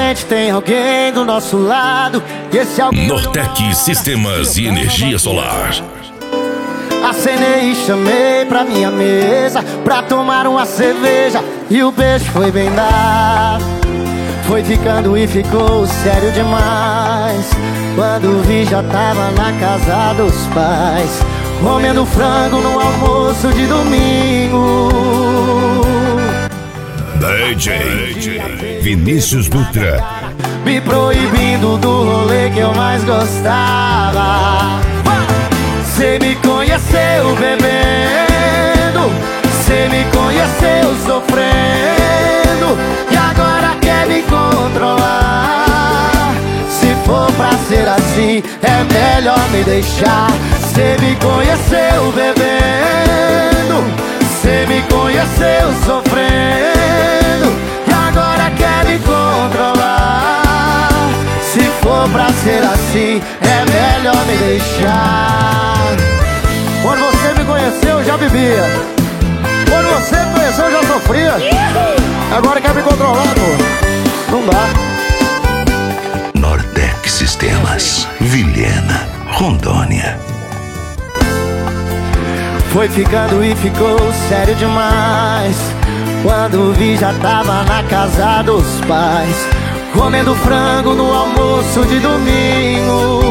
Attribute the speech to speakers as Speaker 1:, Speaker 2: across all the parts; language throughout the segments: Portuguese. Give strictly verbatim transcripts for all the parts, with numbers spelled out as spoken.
Speaker 1: gente tem alguém do nosso lado. E esse alguém...
Speaker 2: Nortec Sistemas e Energia Solar.
Speaker 1: Acenei e chamei pra minha mesa pra tomar uma cerveja, e o beijo foi bem dado. Foi ficando e ficou sério demais. Quando vi já tava na casa dos pais, comendo frango no almoço de domingo.
Speaker 2: D J Vinícius Dutra,
Speaker 1: me proibindo do rolê que eu mais gostava. Cê me conheceu bebendo, cê me conheceu sofrendo, e agora quer me controlar. Se for pra ser assim, é melhor me deixar. Cê me conheceu bebendo, cê me conheceu sofrendo, e agora quer me controlar. Se for pra ser assim, é melhor me deixar. Quando você me conheceu, eu já bebia. Quando você me conheceu, eu já sofria. Agora quer me controlar, pô. Não dá.
Speaker 3: Nortec Sistemas, Vilhena, Rondônia.
Speaker 1: Foi ficando e ficou sério demais. Quando vi já tava na casa dos pais, comendo frango no almoço de domingo.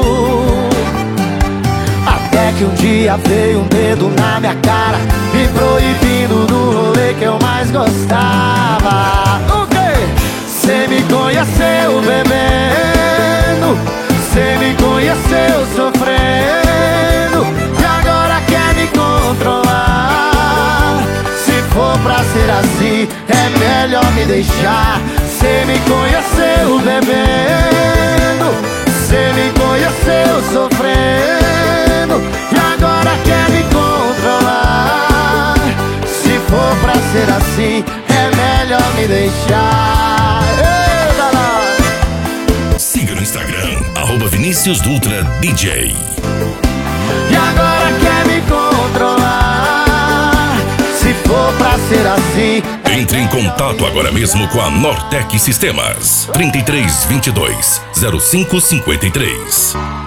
Speaker 1: Até que um dia veio um dedo na minha cara, me proibindo do rolê que eu mais gostava. O quê? Cê me conheceu bebendo, cê me conheceu sofrendo, e agora quer me controlar. Se for pra ser assim, é melhor me deixar. Cê me conheceu bebendo, cê me conheceu sofrendo, e agora quer me controlar. Se for pra ser assim, é melhor me deixar. Eita lá.
Speaker 2: Siga no Instagram, arroba Vinícius Dutra D J.
Speaker 1: E agora quer me controlar. Se for pra ser assim,
Speaker 2: entre em contato agora mesmo com a Nortec Sistemas. trinta e três, vinte e dois, zero cinco cinquenta e três.